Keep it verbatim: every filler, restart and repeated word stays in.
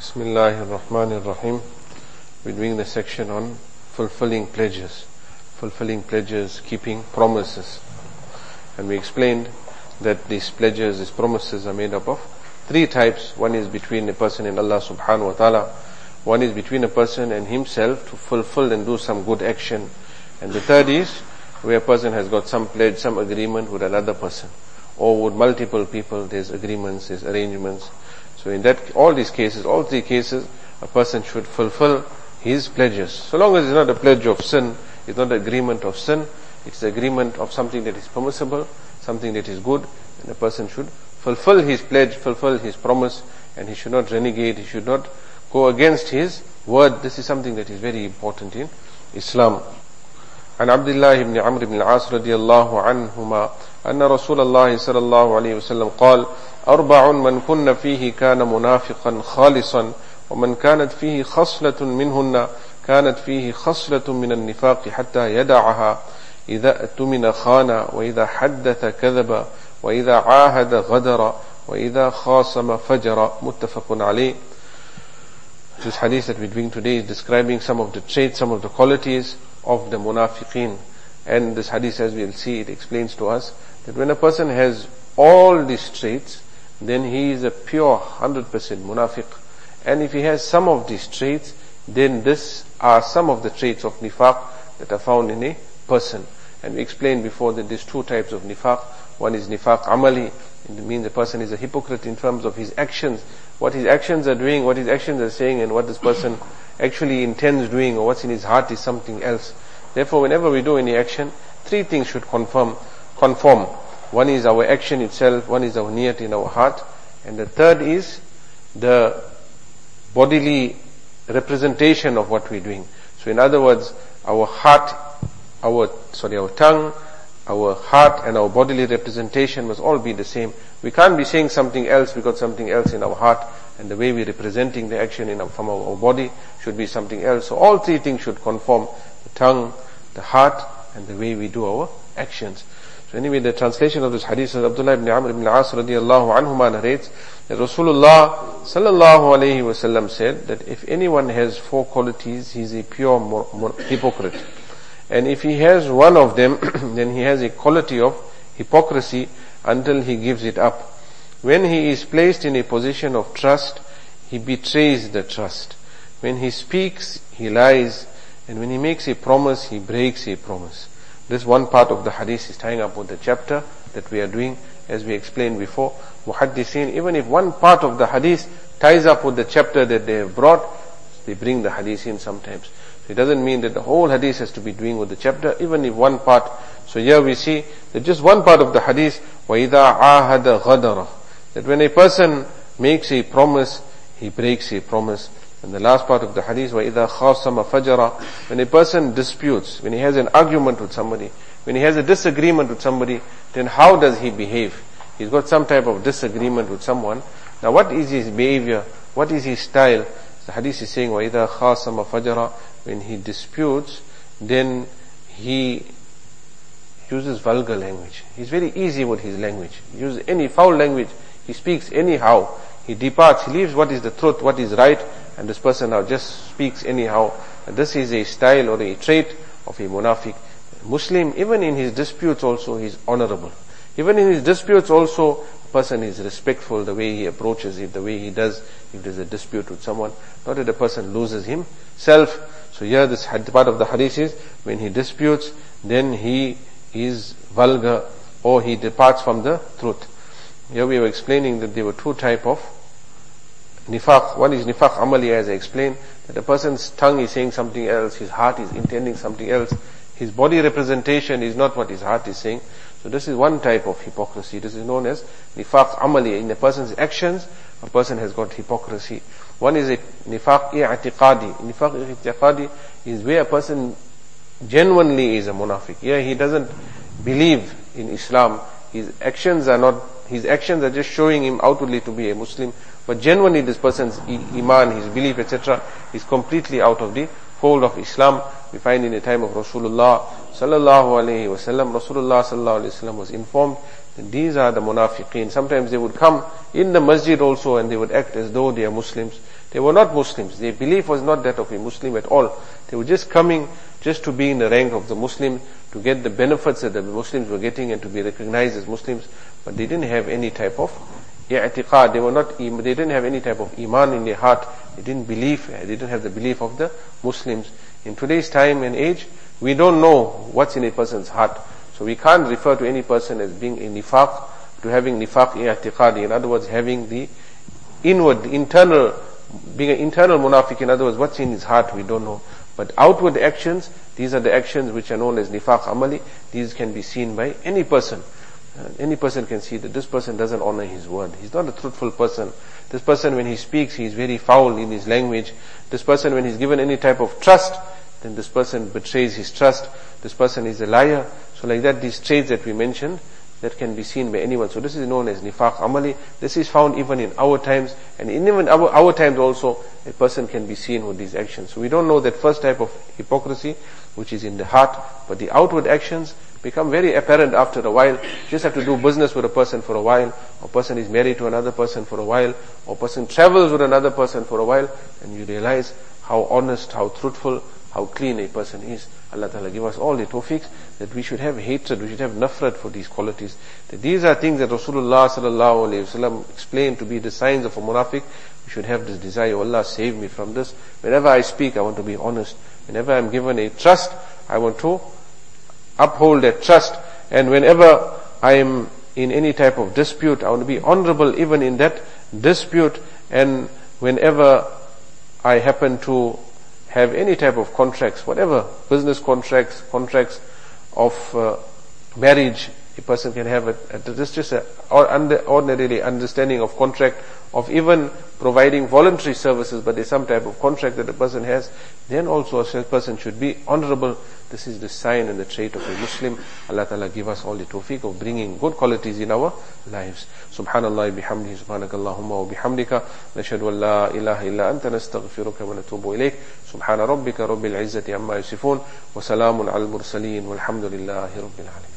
Bismillahir Rahmanir Rahim. We're doing the section on fulfilling pledges. Fulfilling pledges, keeping promises. And we explained that these pledges, these promises are made up of three types. One is between a person and Allah subhanahu wa ta'ala. One is between a person and himself to fulfill and do some good action. And the third is where a person has got some pledge, some agreement with another person. Or with multiple people, there's agreements, there's arrangements. So in that, all these cases, all three cases, a person should fulfill his pledges. So long as it's not a pledge of sin, it's not an agreement of sin, it's the agreement of something that is permissible, something that is good, and a person should fulfill his pledge, fulfill his promise, and he should not renegade, he should not go against his word. This is something that is very important in Islam. عن عبد الله بن عمرو بن العاص رضي الله عنهما أن رسول الله صلى الله عليه وسلم قال أربع من كن فيه كان منافقا خالصا ومن كانت فيه خصلة منهن كانت فيه خصلة من النفاق حتى يدعها إذا اؤتمن خان وإذا حدث كذب وإذا عاهد غدر وإذا خاصم فجر متفق عليه. This hadith that we're doing today is describing some of the traits, some of the qualities of the munafiqeen. And this hadith, as we'll see, it explains to us that when a person has all these traits, then he is a pure one hundred percent munafiq. And if he has some of these traits, then this are some of the traits of nifaq that are found in a person. And we explained before that there's two types of nifaq. One is nifaq amali. It means a person is a hypocrite in terms of his actions, what his actions are doing, what his actions are saying, and what this person actually intends doing, or what's in his heart is something else. Therefore, whenever we do any action, three things should conform. conform. One is our action itself, one is our niyat in our heart, and the third is the bodily representation of what we're doing. So in other words, our heart, our, sorry, our tongue, our heart and our bodily representation must all be the same. We can't be saying something else, we got something else in our heart, and the way we're representing the action in our, from our, our body should be something else. So all three things should conform: the tongue, the heart, and the way we do our actions. So anyway, the translation of this hadith is Abdullah ibn Amr ibn al-As radiyallahu anhuma narrates that Rasulullah sallallahu alayhi wa sallam said that if anyone has four qualities, he's a pure mo- mo- hypocrite. And if he has one of them, then he has a quality of hypocrisy until he gives it up. When he is placed in a position of trust, he betrays the trust. When he speaks, he lies. And when he makes a promise, he breaks a promise. This one part of the hadith is tying up with the chapter that we are doing, as we explained before. Muhaddithin, even if one part of the hadith ties up with the chapter that they have brought, they bring the hadith in sometimes. So it doesn't mean that the whole hadith has to be doing with the chapter, even if one part. So here we see that just one part of the hadith, وَإِذَا عَاهَدَ غَدَرَ, that when a person makes a promise, he breaks a promise. And the last part of the hadith, وَإِذَا خَاصَمَ فَجَرَ, when a person disputes, when he has an argument with somebody, when he has a disagreement with somebody, then how does he behave? He's got some type of disagreement with someone. Now what is his behavior? What is his style? The hadith is saying, وَإِذَا خَاصَمَ فَجَرَ, when he disputes, then he uses vulgar language. He's very easy with his language. He uses any foul language. He speaks anyhow. He departs, he leaves what is the truth, what is right, and this person now just speaks anyhow. And this is a style or a trait of a munafiq. Muslim, even in his disputes also, he's honorable. Even in his disputes also, a person is respectful, the way he approaches it, the way he does, if there's a dispute with someone, not that a person loses himself. So here this part of the hadith is, when he disputes, then he is vulgar, or he departs from the truth. Here we were explaining that there were two type of nifaq. One is nifaq amali, as I explained, that a person's tongue is saying something else, his heart is intending something else, his body representation is not what his heart is saying. So this is one type of hypocrisy. This is known as nifaq amali. In a person's actions, a person has got hypocrisy. One is a nifaq i'tiqadi. Nifaq i'tiqadi is where a person genuinely is a munafiq. Here he doesn't believe in Islam. His actions are not, his actions are just showing him outwardly to be a Muslim, but genuinely this person's iman, his belief, et cetera is completely out of the fold of Islam. We find in the time of Rasulullah sallallahu alaihi wasallam, Rasulullah sallallahu alaihi wasallam was informed that these are the munafiqeen. Sometimes they would come in the masjid also and they would act as though they are Muslims. They were not Muslims. Their belief was not that of a Muslim at all. They were just coming just to be in the rank of the Muslim, to get the benefits that the Muslims were getting and to be recognized as Muslims. But they didn't have any type of i'tiqad. They were not, they didn't have any type of iman in their heart. They didn't believe, they didn't have the belief of the Muslims. In today's time and age, we don't know what's in a person's heart. So we can't refer to any person as being a nifaq, to having nifaq i'tiqadi. In other words, having the inward, the internal, being an internal munafiq. In other words, what's in his heart, we don't know. But outward actions, these are the actions which are known as nifaq amali. These can be seen by any person. Uh, any person can see that this person doesn't honor his word. He's not a truthful person. This person, when he speaks, he's very foul in his language. This person, when he's given any type of trust, then this person betrays his trust. This person is a liar. So like that, these traits that we mentioned, that can be seen by anyone. So this is known as nifaq amali. This is found even in our times, and in even our, our times also, a person can be seen with these actions. So we don't know that first type of hypocrisy, which is in the heart, but the outward actions become very apparent after a while. You just have to do business with a person for a while, or person is married to another person for a while, or person travels with another person for a while, and you realize how honest, how truthful, how clean a person is. Allah Ta'ala give us all the tawfiqs that we should have hatred, we should have nafrat for these qualities. That these are things that Rasulullah Sallallahu Alaihi Wasallam explained to be the signs of a munafiq. We should have this desire, oh Allah, save me from this. Whenever I speak, I want to be honest. Whenever I'm given a trust, I want to uphold that trust. And whenever I am in any type of dispute, I want to be honorable even in that dispute. And whenever I happen to have any type of contracts, whatever, business contracts, contracts of uh, marriage, a person can have a, a, this just a or under, ordinarily understanding of contract, of even providing voluntary services, but there's some type of contract that a person has, then also a person should be honorable. This is the sign and the trait of a Muslim. Allah Ta'ala give us all the tawfiq of bringing good qualities in our lives. Subhanallah bihamdihi, subhanakallahumma wa bihamdika, nashhadu an la ilaha illa anta, nastaghfiruka wa natubu ilayk. Subhana rabbika rabbil izzati amma yasifun, wa salamun al mursaleen, walhamdulillahi rabbil alamin.